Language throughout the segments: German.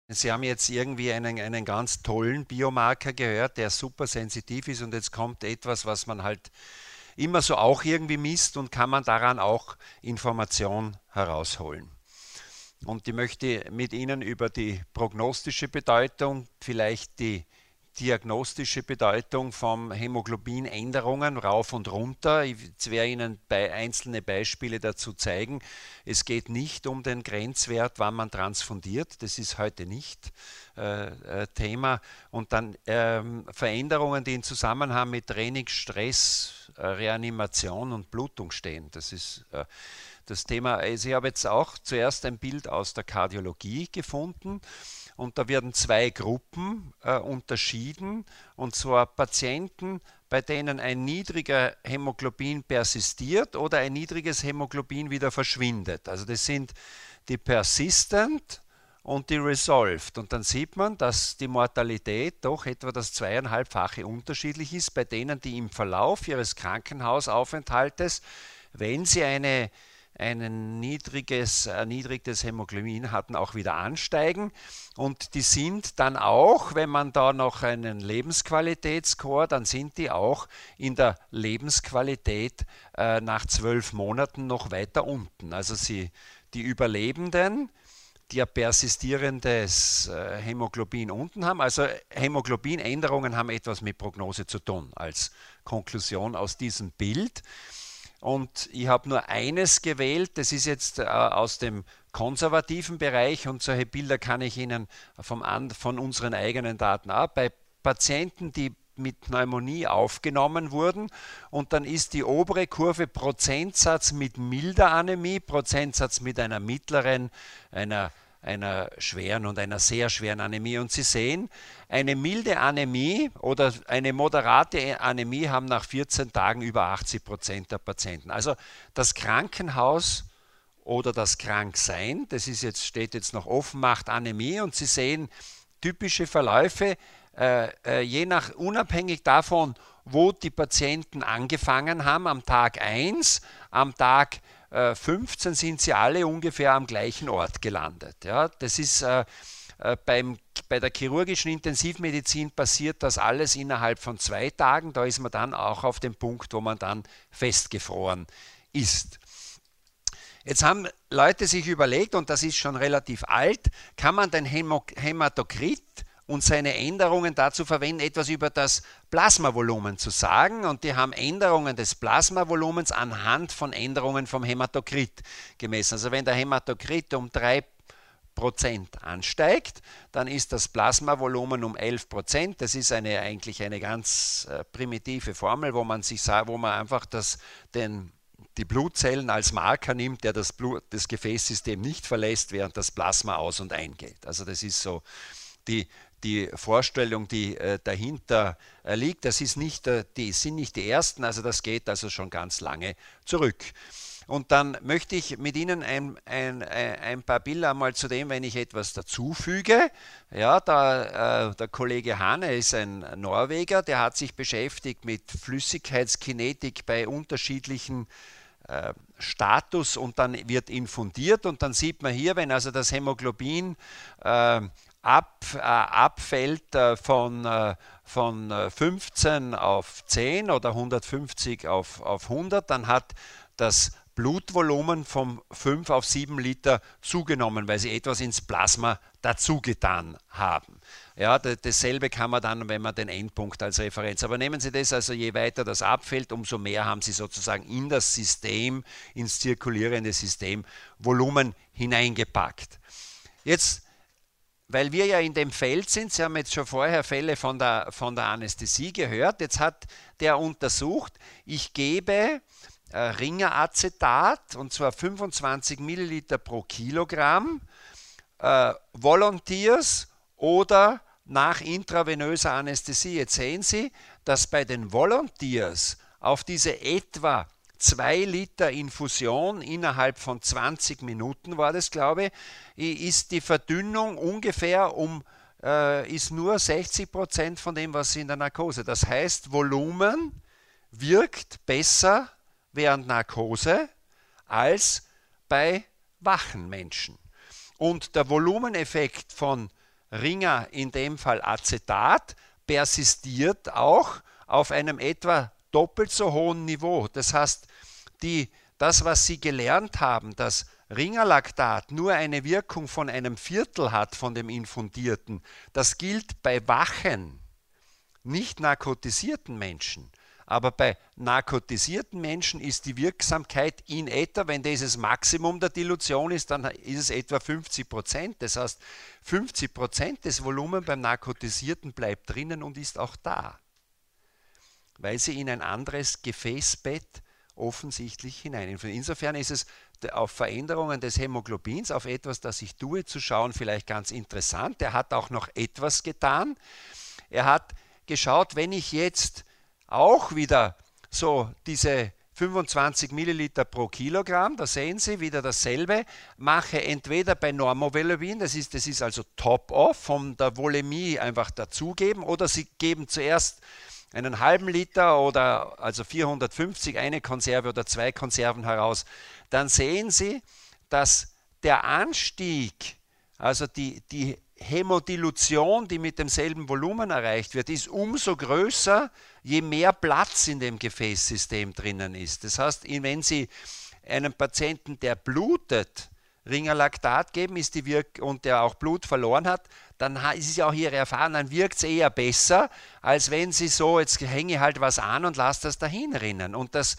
Sie haben jetzt irgendwie einen ganz tollen Biomarker gehört, der super sensitiv ist und jetzt kommt etwas, was man halt immer so auch irgendwie misst und kann man daran auch Information herausholen. Und ich möchte mit Ihnen über die prognostische Bedeutung, vielleicht die diagnostische Bedeutung von Hämoglobinänderungen rauf und runter. Ich werde Ihnen einzelne Beispiele dazu zeigen. Es geht nicht um den Grenzwert, wann man transfundiert. Das ist heute nicht Thema. Und dann Veränderungen, die in Zusammenhang mit Training, Stress, Reanimation und Blutung stehen. Das ist das Thema. Also ich habe jetzt auch zuerst ein Bild aus der Kardiologie gefunden. Und da werden zwei Gruppen unterschieden, und zwar Patienten, bei denen ein niedriger Hämoglobin persistiert oder ein niedriges Hämoglobin wieder verschwindet. Also das sind die Persistent und die Resolved. Und dann sieht man, dass die Mortalität doch etwa das 2,5-fache unterschiedlich ist bei denen, die im Verlauf ihres Krankenhausaufenthaltes, wenn sie ein niedriges Hämoglobin hatten, auch wieder ansteigen. Und die sind dann auch, wenn man da noch einen Lebensqualitätsscore, dann sind die auch in der Lebensqualität nach 12 Monaten noch weiter unten. Also die Überlebenden, die ja persistierendes Hämoglobin unten haben. Also Hämoglobinänderungen haben etwas mit Prognose zu tun, als Konklusion aus diesem Bild. Und ich habe nur eines gewählt, das ist jetzt aus dem konservativen Bereich, und solche Bilder kann ich Ihnen von unseren eigenen Daten ab. Bei Patienten, die mit Pneumonie aufgenommen wurden, und dann ist die obere Kurve Prozentsatz mit milder Anämie, Prozentsatz mit einer mittleren, einer schweren und einer sehr schweren Anämie. Und Sie sehen, eine milde Anämie oder eine moderate Anämie haben nach 14 Tagen über 80% der Patienten. Also das Krankenhaus oder das Kranksein, das ist jetzt, steht jetzt noch offen, macht Anämie, und Sie sehen typische Verläufe, unabhängig davon, wo die Patienten angefangen haben, am Tag 1, am Tag 15 sind sie alle ungefähr am gleichen Ort gelandet. Ja, das ist bei der chirurgischen Intensivmedizin passiert das alles innerhalb von 2 Tagen. Da ist man dann auch auf dem Punkt, wo man dann festgefroren ist. Jetzt haben Leute sich überlegt, und das ist schon relativ alt, kann man den Hämatokrit und seine Änderungen dazu verwenden, etwas über das Plasmavolumen zu sagen. Und die haben Änderungen des Plasmavolumens anhand von Änderungen vom Hämatokrit gemessen. Also wenn der Hämatokrit um 3% ansteigt, dann ist das Plasmavolumen um 11%. Das ist eigentlich eine ganz primitive Formel, wo man einfach die Blutzellen als Marker nimmt, der das Gefäßsystem nicht verlässt, während das Plasma aus- und eingeht. Also das ist so die Vorstellung, die dahinter liegt. Sind nicht die ersten, also das geht also schon ganz lange zurück. Und dann möchte ich mit Ihnen ein paar Bilder einmal zu dem, wenn ich etwas dazufüge. Ja, der Kollege Hane ist ein Norweger, der hat sich beschäftigt mit Flüssigkeitskinetik bei unterschiedlichen Status, und dann wird infundiert, und dann sieht man hier, wenn also das Hämoglobin abfällt von 15 auf 10 oder 150 auf 100, dann hat das Blutvolumen von 5 auf 7 Liter zugenommen, weil sie etwas ins Plasma dazugetan haben. Ja, dasselbe kann man dann, wenn man den Endpunkt als Referenz. Aber nehmen Sie das, also je weiter das abfällt, umso mehr haben Sie sozusagen in das System, ins zirkulierende System, Volumen hineingepackt. Jetzt, weil wir ja in dem Feld sind, Sie haben jetzt schon vorher Fälle von der Anästhesie gehört, jetzt hat der untersucht, ich gebe Ringeracetat, und zwar 25 Milliliter pro Kilogramm, Volunteers oder nach intravenöser Anästhesie. Jetzt sehen Sie, dass bei den Volunteers auf diese etwa 2 Liter Infusion innerhalb von 20 Minuten war das, glaube ich, ist die Verdünnung ungefähr ist nur 60% von dem, was in der Narkose. Das heißt, Volumen wirkt besser während Narkose als bei wachen Menschen. Und der Volumeneffekt von Ringer, in dem Fall Acetat, persistiert auch auf einem etwa doppelt so hohen Niveau. Das heißt, das, was Sie gelernt haben, dass Ringerlactat nur eine Wirkung von einem Viertel hat von dem Infundierten, das gilt bei wachen, nicht narkotisierten Menschen. Aber bei narkotisierten Menschen ist die Wirksamkeit in etwa, wenn dieses Maximum der Dilution ist, dann ist es etwa 50%. Das heißt, 50% des Volumens beim Narkotisierten bleibt drinnen und ist auch da, weil sie in ein anderes Gefäßbett offensichtlich hinein. Insofern ist es auf Veränderungen des Hämoglobins, auf etwas, das ich tue, zu schauen, vielleicht ganz interessant. Er hat auch noch etwas getan. Er hat geschaut, wenn ich jetzt auch wieder so diese 25 Milliliter pro Kilogramm, da sehen Sie wieder dasselbe, mache entweder bei Normovolevin, das ist also Top-Off, von der Volemie einfach dazugeben, oder Sie geben zuerst einen halben Liter oder also 450, eine Konserve oder 2 Konserven heraus, dann sehen Sie, dass der Anstieg, also die Hämodilution, die mit demselben Volumen erreicht wird, ist umso größer, je mehr Platz in dem Gefäßsystem drinnen ist. Das heißt, wenn Sie einem Patienten, der blutet, Ringerlactat geben und der auch Blut verloren hat, dann ist es ja auch Ihre Erfahrung, dann wirkt es eher besser, als wenn Sie so, jetzt hänge halt was an und lasse das dahin rinnen. Und das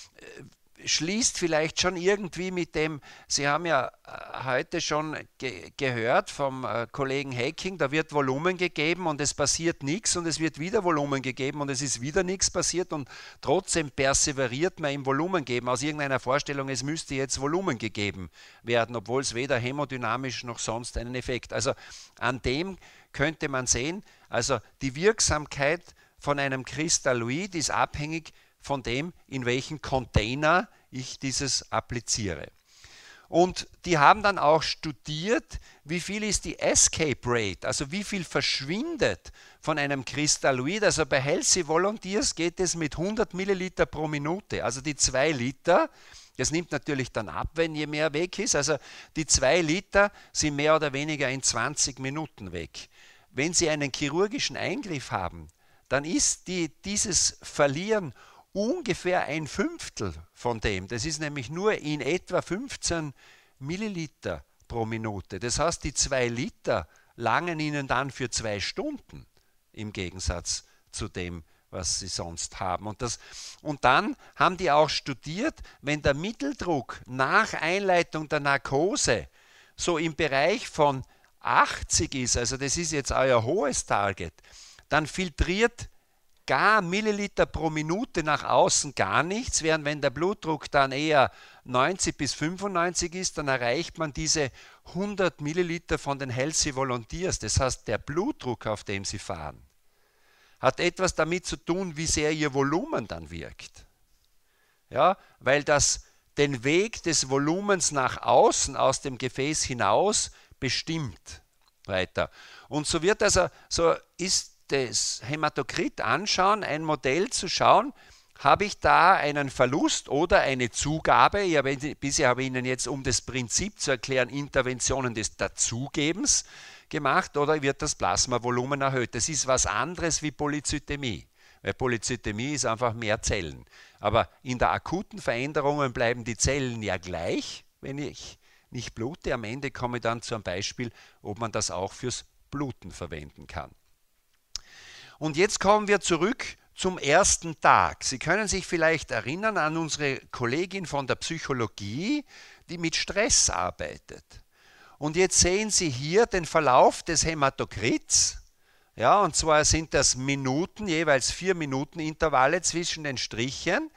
schließt vielleicht schon irgendwie mit dem, Sie haben ja heute schon gehört vom Kollegen Hecking, da wird Volumen gegeben und es passiert nichts und es wird wieder Volumen gegeben und es ist wieder nichts passiert und trotzdem perseveriert man im Volumen geben aus irgendeiner Vorstellung, es müsste jetzt Volumen gegeben werden, obwohl es weder hämodynamisch noch sonst einen Effekt. Also an dem könnte man sehen, also die Wirksamkeit von einem Kristalloid ist abhängig von dem, in welchen Container ich dieses appliziere. Und die haben dann auch studiert, wie viel ist die Escape Rate, also wie viel verschwindet von einem Kristalloid. Also bei Healthy Volunteers geht es mit 100 Milliliter pro Minute, also die 2 Liter. Das nimmt natürlich dann ab, wenn je mehr weg ist. Also die 2 Liter sind mehr oder weniger in 20 Minuten weg. Wenn Sie einen chirurgischen Eingriff haben, dann ist dieses Verlieren ungefähr 1/5 von dem. Das ist nämlich nur in etwa 15 Milliliter pro Minute. Das heißt, die 2 Liter langen Ihnen dann für 2 Stunden im Gegensatz zu dem, was Sie sonst haben. Und dann haben die auch studiert, wenn der Mitteldruck nach Einleitung der Narkose so im Bereich von 80 ist, also das ist jetzt euer hohes Target, dann filtriert gar Milliliter pro Minute nach außen gar nichts, während wenn der Blutdruck dann eher 90 bis 95 ist, dann erreicht man diese 100 Milliliter von den Healthy Volunteers. Das heißt, der Blutdruck, auf dem sie fahren, hat etwas damit zu tun, wie sehr ihr Volumen dann wirkt. Ja, weil das den Weg des Volumens nach außen aus dem Gefäß hinaus bestimmt weiter. Und so wird also, so ist das Hämatokrit anschauen, ein Modell zu schauen, habe ich da einen Verlust oder eine Zugabe? Bisher habe ich Ihnen jetzt, um das Prinzip zu erklären, Interventionen des Dazugebens gemacht, oder wird das Plasmavolumen erhöht? Das ist was anderes wie Polyzytämie, weil Polyzytämie ist einfach mehr Zellen. Aber in der akuten Veränderung bleiben die Zellen ja gleich, wenn ich nicht blute. Am Ende komme ich dann zu einem Beispiel, ob man das auch fürs Bluten verwenden kann. Und jetzt kommen wir zurück zum ersten Tag. Sie können sich vielleicht erinnern an unsere Kollegin von der Psychologie, die mit Stress arbeitet. Und jetzt sehen Sie hier den Verlauf des Hämatokrits. Ja, und zwar sind das Minuten, jeweils 4 Minuten Intervalle zwischen den Strichen,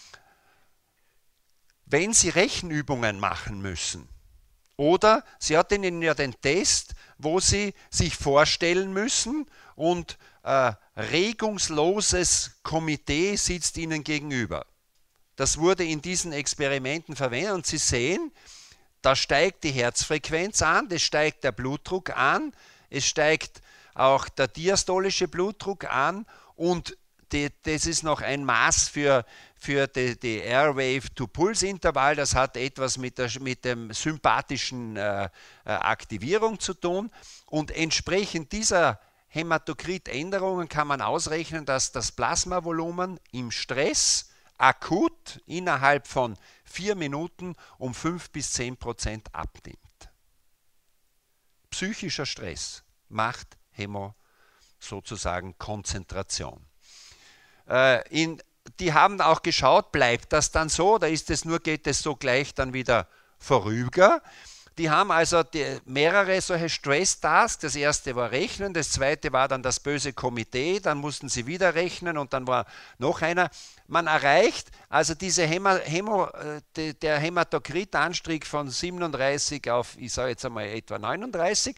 wenn Sie Rechenübungen machen müssen. Oder Sie hatten Ihnen ja den Test, wo Sie sich vorstellen müssen und regungsloses Komitee sitzt Ihnen gegenüber. Das wurde in diesen Experimenten verwendet und Sie sehen, da steigt die Herzfrequenz an, es steigt der Blutdruck an, es steigt auch der diastolische Blutdruck an und das ist noch ein Maß für die Airwave-to-Pulse-Intervall. Das hat etwas mit dem sympathischen Aktivierung zu tun. Und entsprechend dieser Hämatokrit-Änderungen kann man ausrechnen, dass das Plasmavolumen im Stress akut innerhalb von 4 Minuten um 5 bis 10% abnimmt. Psychischer Stress macht sozusagen Konzentration. Die haben auch geschaut, bleibt das dann so oder geht es so gleich dann wieder vorüber? Die haben also mehrere solche Stress-Tasks. Das erste war Rechnen, das zweite war dann das böse Komitee, dann mussten sie wieder rechnen und dann war noch einer. Man erreicht also der Hämatokrit-Anstieg von 37 auf, ich sage jetzt einmal etwa 39,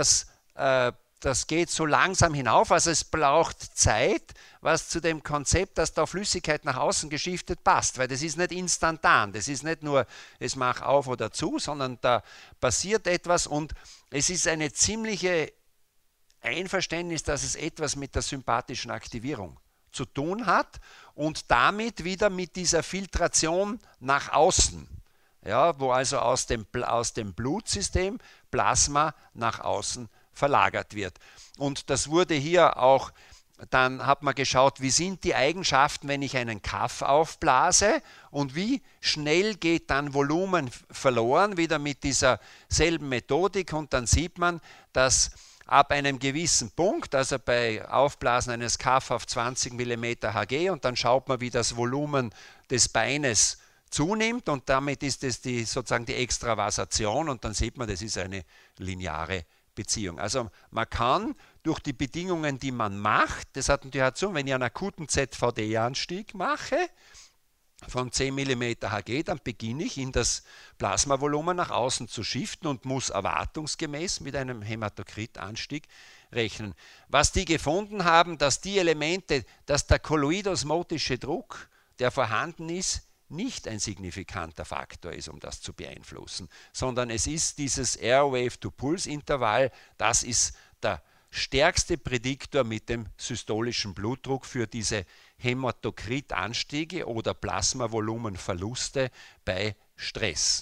das geht so langsam hinauf, also es braucht Zeit, was zu dem Konzept, dass da Flüssigkeit nach außen geschiftet passt, weil das ist nicht instantan, das ist nicht nur, es macht auf oder zu, sondern da passiert etwas und es ist eine ziemliche Einverständnis, dass es etwas mit der sympathischen Aktivierung zu tun hat und damit wieder mit dieser Filtration nach außen, ja, wo also aus dem Blutsystem Plasma nach außen verlagert wird. Und das wurde hier auch, dann hat man geschaut, wie sind die Eigenschaften, wenn ich einen Kaff aufblase und wie schnell geht dann Volumen verloren, wieder mit dieser selben Methodik und dann sieht man, dass ab einem gewissen Punkt, also bei Aufblasen eines Kaff auf 20 mm Hg und dann schaut man, wie das Volumen des Beines zunimmt und damit ist es sozusagen die Extravasation und dann sieht man, das ist eine lineare Beziehung. Also man kann durch die Bedingungen, die man macht, das hat natürlich dazu, wenn ich einen akuten ZVD-Anstieg mache von 10 mm Hg, dann beginne ich in das Plasmavolumen nach außen zu shiften und muss erwartungsgemäß mit einem Hämatokrit-Anstieg rechnen. Was die gefunden haben, dass die Elemente, dass der kolloidosmotische Druck, der vorhanden ist, nicht ein signifikanter Faktor ist, um das zu beeinflussen, sondern es ist dieses Airwave-to-Pulse-Intervall, das ist der stärkste Prädiktor mit dem systolischen Blutdruck für diese Hämatokrit-Anstiege oder Plasmavolumenverluste bei Stress.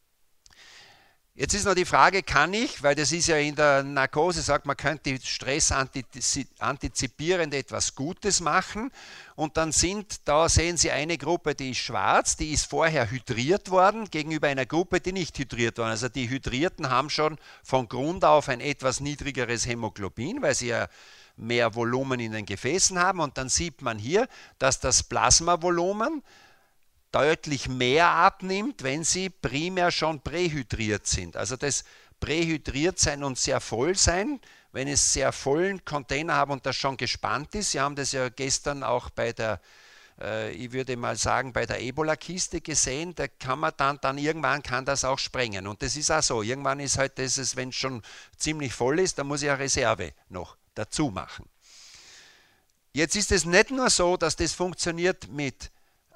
Jetzt ist noch die Frage, kann ich, weil das ist ja in der Narkose, sagt man, könnte Stress antizipierend etwas Gutes machen und dann da sehen Sie eine Gruppe, die ist schwarz, die ist vorher hydriert worden gegenüber einer Gruppe, die nicht hydriert war. Also die Hydrierten haben schon von Grund auf ein etwas niedrigeres Hämoglobin, weil sie ja mehr Volumen in den Gefäßen haben und dann sieht man hier, dass das Plasmavolumen deutlich mehr abnimmt, wenn sie primär schon prähydriert sind. Also das Prähydriertsein und sehr voll sein, wenn es sehr vollen Container haben und das schon gespannt ist. Sie haben das ja gestern auch bei der, ich würde mal sagen, bei der Ebola-Kiste gesehen, da kann man dann irgendwann kann das auch sprengen. Und das ist auch so. Irgendwann ist halt das, wenn es schon ziemlich voll ist, dann muss ich eine Reserve noch dazu machen. Jetzt ist es nicht nur so, dass das funktioniert mit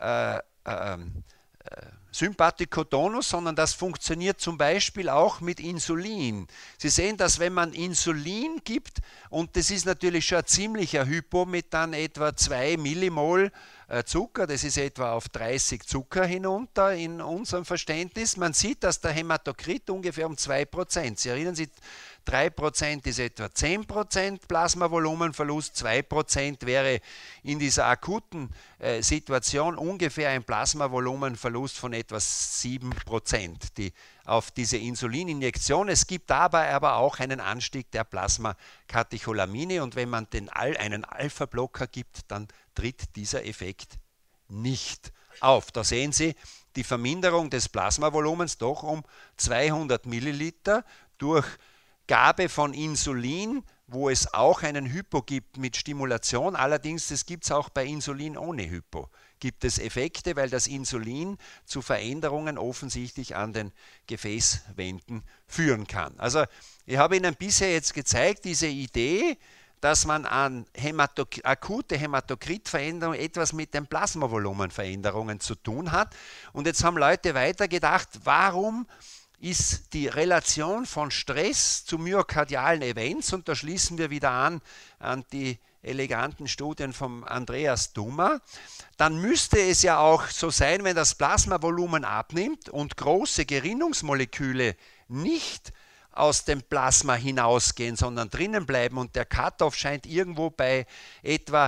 Sympathikotonus, sondern das funktioniert zum Beispiel auch mit Insulin. Sie sehen, dass wenn man Insulin gibt, und das ist natürlich schon ein ziemlicher Hypo mit dann etwa 2 Millimol Zucker, das ist etwa auf 30 Zucker hinunter in unserem Verständnis, man sieht, dass der Hämatokrit ungefähr um 2%, Sie erinnern sich, 3% ist etwa 10% Plasmavolumenverlust, 2% wäre in dieser akuten Situation ungefähr ein Plasmavolumenverlust von etwa 7% auf diese Insulininjektion. Es gibt dabei aber auch einen Anstieg der Plasmakatecholamine und wenn man einen Alpha-Blocker gibt, dann tritt dieser Effekt nicht auf. Da sehen Sie die Verminderung des Plasmavolumens doch um 200 Milliliter durch Gabe von Insulin, wo es auch einen Hypo gibt mit Stimulation, allerdings das gibt es auch bei Insulin ohne Hypo. Gibt es Effekte, weil das Insulin zu Veränderungen offensichtlich an den Gefäßwänden führen kann. Also ich habe Ihnen bisher jetzt gezeigt, diese Idee, dass man an akute Hämatokritveränderungen etwas mit den Plasmavolumenveränderungen zu tun hat. Und jetzt haben Leute weitergedacht, warum ist die Relation von Stress zu myokardialen Events, und da schließen wir wieder an die eleganten Studien von Andreas Dummer, dann müsste es ja auch so sein, wenn das Plasmavolumen abnimmt und große Gerinnungsmoleküle nicht aus dem Plasma hinausgehen, sondern drinnen bleiben und der Cut-off scheint irgendwo bei etwa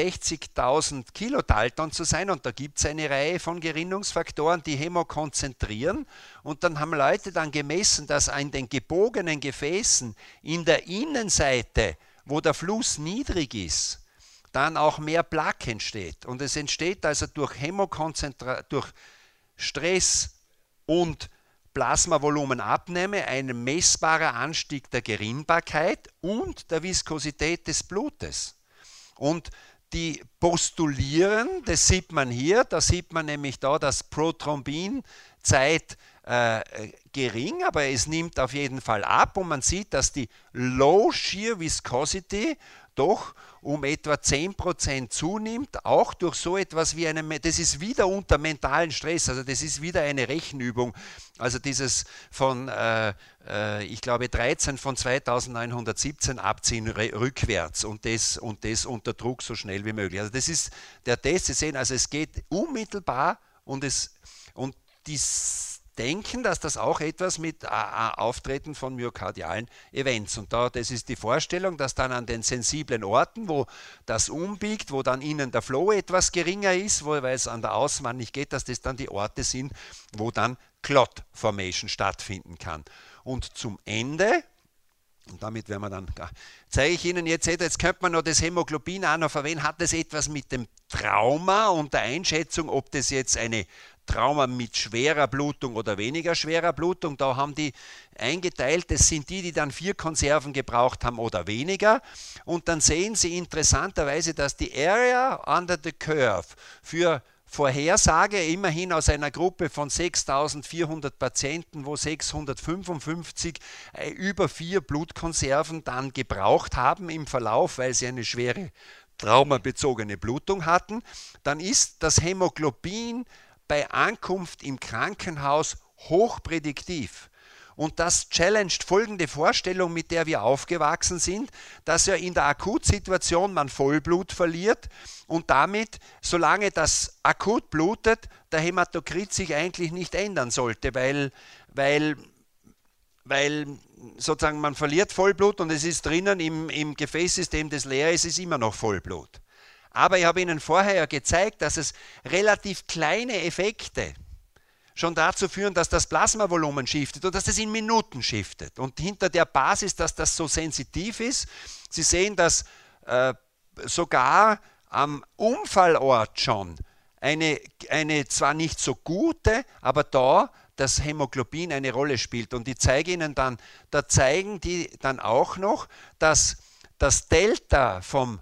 60.000 Kilodalton zu sein und da gibt es eine Reihe von Gerinnungsfaktoren, die hemokonzentrieren und dann haben Leute dann gemessen, dass an den gebogenen Gefäßen in der Innenseite, wo der Fluss niedrig ist, dann auch mehr Plaque entsteht und es entsteht also durch durch Stress und Plasmavolumenabnahme ein messbarer Anstieg der Gerinnbarkeit und der Viskosität des Blutes. Und die postulieren, das sieht man hier, da sieht man nämlich da, dass Prothrombinzeit gering, aber es nimmt auf jeden Fall ab und man sieht, dass die Low Shear Viscosity doch um etwa 10% zunimmt, auch durch so etwas wie das ist wieder unter mentalen Stress, also das ist wieder eine Rechenübung, also dieses von, ich glaube 13 von 2917 abziehen rückwärts und das unter Druck so schnell wie möglich. Also das ist der Test, Sie sehen, also es geht unmittelbar und die denken, dass das auch etwas mit Auftreten von myokardialen Events und das ist die Vorstellung, dass dann an den sensiblen Orten, wo das umbiegt, wo dann innen der Flow etwas geringer ist, weil es an der Außenwand nicht geht, dass das dann die Orte sind, wo dann Clot Formation stattfinden kann. Und zum Ende, und damit werden wir dann, zeige ich Ihnen jetzt könnte man noch das Hämoglobin auch noch verwenden, hat das etwas mit dem Trauma und der Einschätzung, ob das jetzt eine Trauma mit schwerer Blutung oder weniger schwerer Blutung, da haben die eingeteilt, das sind die dann 4 Konserven gebraucht haben oder weniger und dann sehen Sie interessanterweise, dass die Area under the Curve für Vorhersage immerhin aus einer Gruppe von 6.400 Patienten, wo 655 über 4 Blutkonserven dann gebraucht haben im Verlauf, weil sie eine schwere traumabezogene Blutung hatten, dann ist das Hämoglobin bei Ankunft im Krankenhaus hochprädiktiv. Und das challenged folgende Vorstellung, mit der wir aufgewachsen sind, dass ja in der Akutsituation man Vollblut verliert und damit, solange das akut blutet, der Hämatokrit sich eigentlich nicht ändern sollte, weil sozusagen man verliert Vollblut und es ist drinnen im Gefäßsystem, das leer ist, ist immer noch Vollblut. Aber ich habe Ihnen vorher ja gezeigt, dass es relativ kleine Effekte schon dazu führen, dass das Plasmavolumen shiftet und dass es in Minuten shiftet. Und hinter der Basis, dass das so sensitiv ist, Sie sehen, dass sogar am Unfallort schon eine zwar nicht so gute, aber da das Hämoglobin eine Rolle spielt. Und ich zeige Ihnen dann, da zeigen die dann auch noch, dass das Delta vom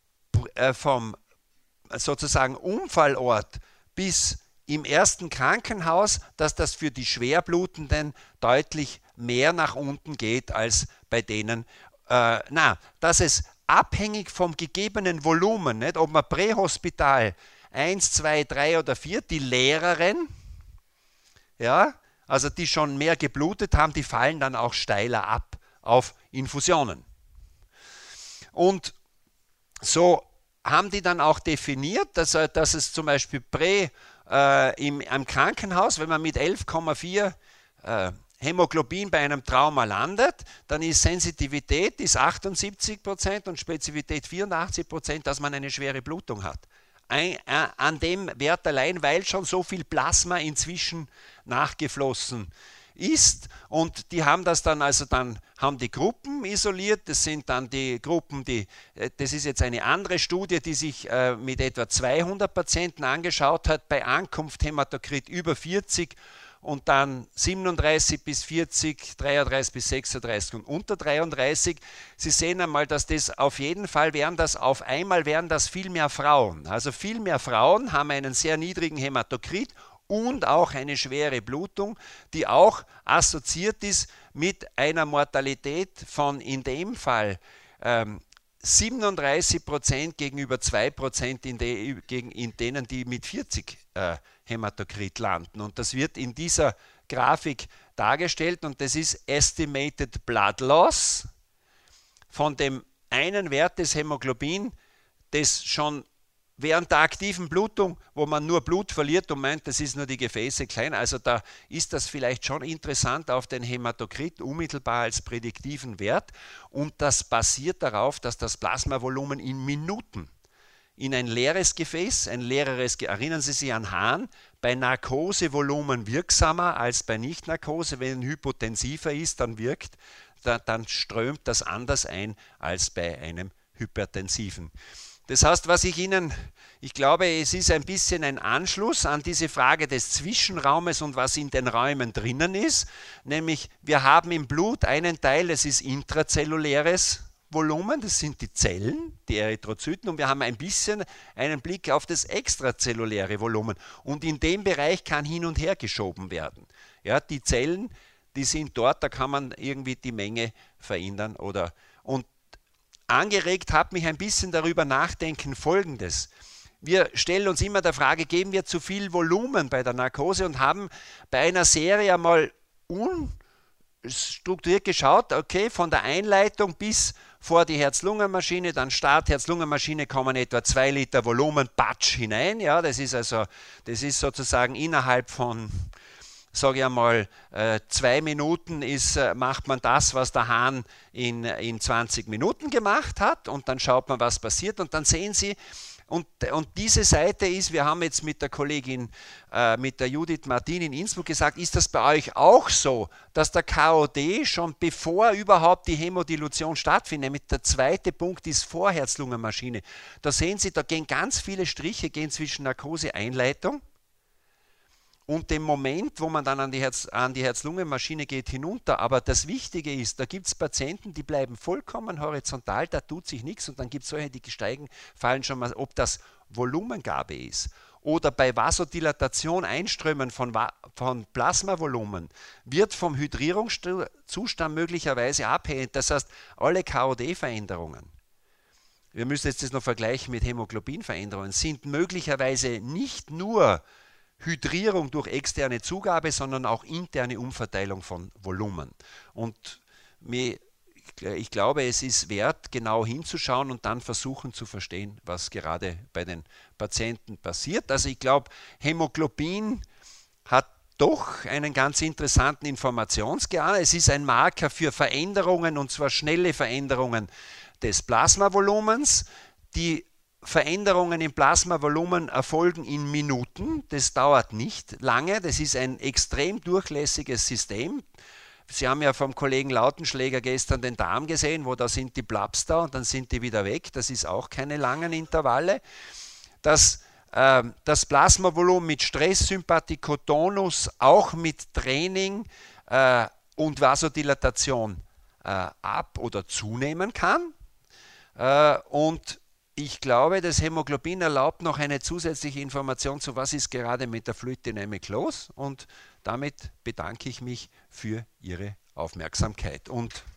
sozusagen Unfallort bis im ersten Krankenhaus, dass das für die Schwerblutenden deutlich mehr nach unten geht als bei denen, dass es abhängig vom gegebenen Volumen, nicht, ob man prähospital 1, 2, 3 oder 4, die leereren, ja, also die schon mehr geblutet haben, die fallen dann auch steiler ab auf Infusionen. Und so haben die dann auch definiert, dass es zum Beispiel im Krankenhaus, wenn man mit 11,4 Hämoglobin bei einem Trauma landet, dann ist Sensitivität 78% und Spezifität 84%, dass man eine schwere Blutung hat. An dem Wert allein, weil schon so viel Plasma inzwischen nachgeflossen ist und die haben das dann, haben die Gruppen isoliert, das sind dann die Gruppen, das ist jetzt eine andere Studie, die sich mit etwa 200 Patienten angeschaut hat, bei Ankunft Hämatokrit über 40 und dann 37 bis 40, 33 bis 36 und unter 33. Sie sehen einmal, dass das auf jeden Fall auf einmal wären das viel mehr Frauen. Also viel mehr Frauen haben einen sehr niedrigen Hämatokrit und auch eine schwere Blutung, die auch assoziiert ist mit einer Mortalität von in dem Fall 37% gegenüber 2% in denen, die mit 40 Hämatokrit landen. Und das wird in dieser Grafik dargestellt und das ist Estimated Blood Loss von dem einen Wert des Hämoglobin, das schon während der aktiven Blutung, wo man nur Blut verliert und meint, das ist nur die Gefäße klein, also da ist das vielleicht schon interessant auf den Hämatokrit unmittelbar als prädiktiven Wert, und das basiert darauf, dass das Plasmavolumen in Minuten in ein leeres Gefäß, erinnern Sie sich an Hahn, bei Narkosevolumen wirksamer als bei Nicht-Narkose. Wenn ein hypotensiver ist, dann dann strömt das anders ein als bei einem hypertensiven. Das heißt, ich glaube, es ist ein bisschen ein Anschluss an diese Frage des Zwischenraumes und was in den Räumen drinnen ist, nämlich wir haben im Blut einen Teil, das ist intrazelluläres Volumen, das sind die Zellen, die Erythrozyten, und wir haben ein bisschen einen Blick auf das extrazelluläre Volumen, und in dem Bereich kann hin und her geschoben werden. Ja, die Zellen, die sind dort, da kann man irgendwie die Menge verändern und angeregt hat mich ein bisschen darüber nachdenken Folgendes. Wir stellen uns immer der Frage, geben wir zu viel Volumen bei der Narkose, und haben bei einer Serie einmal unstrukturiert geschaut, okay, von der Einleitung bis vor die Herz-Lungen-Maschine, dann Start Herz-Lungen-Maschine, kommen etwa 2 Liter Volumen, patsch hinein, ja, das ist sozusagen innerhalb von, sage ich einmal, 2 Minuten macht man das, was der Hahn in 20 Minuten gemacht hat, und dann schaut man, was passiert, und dann sehen Sie, und diese Seite ist, wir haben jetzt mit der Kollegin, mit der Judith Martin in Innsbruck gesagt, ist das bei euch auch so, dass der KOD schon bevor überhaupt die Hämodilution stattfindet, nämlich der zweite Punkt ist vor Herz-Lungen-Maschine. Da sehen Sie, da gehen ganz viele Striche zwischen Narkose-Einleitung und dem Moment, wo man dann an die Herz-Lungen-Maschine geht, hinunter. Aber das Wichtige ist, da gibt es Patienten, die bleiben vollkommen horizontal, da tut sich nichts, und dann gibt es solche, die steigen, fallen schon mal, ob das Volumengabe ist oder bei Vasodilatation, Einströmen von Plasmavolumen, wird vom Hydrierungszustand möglicherweise abhängig. Das heißt, alle KOD-Veränderungen, wir müssen jetzt das noch vergleichen mit Hämoglobinveränderungen, sind möglicherweise nicht nur Hydrierung durch externe Zugabe, sondern auch interne Umverteilung von Volumen. Und ich glaube, es ist wert, genau hinzuschauen und dann versuchen zu verstehen, was gerade bei den Patienten passiert. Also ich glaube, Hämoglobin hat doch einen ganz interessanten Informationsgehalt. Es ist ein Marker für Veränderungen, und zwar schnelle Veränderungen des Plasmavolumens. Die Veränderungen im Plasmavolumen erfolgen in Minuten, das dauert nicht lange, das ist ein extrem durchlässiges System. Sie haben ja vom Kollegen Lautenschläger gestern den Darm gesehen, wo da sind die Blabs da und dann sind die wieder weg, das ist auch keine langen Intervalle. Das Plasmavolumen mit Stress, Sympathikotonus, auch mit Training und Vasodilatation ab- oder zunehmen kann, und ich glaube, das Hämoglobin erlaubt noch eine zusätzliche Information zu, was ist gerade mit der Fluid Dynamic los, und damit bedanke ich mich für Ihre Aufmerksamkeit. Und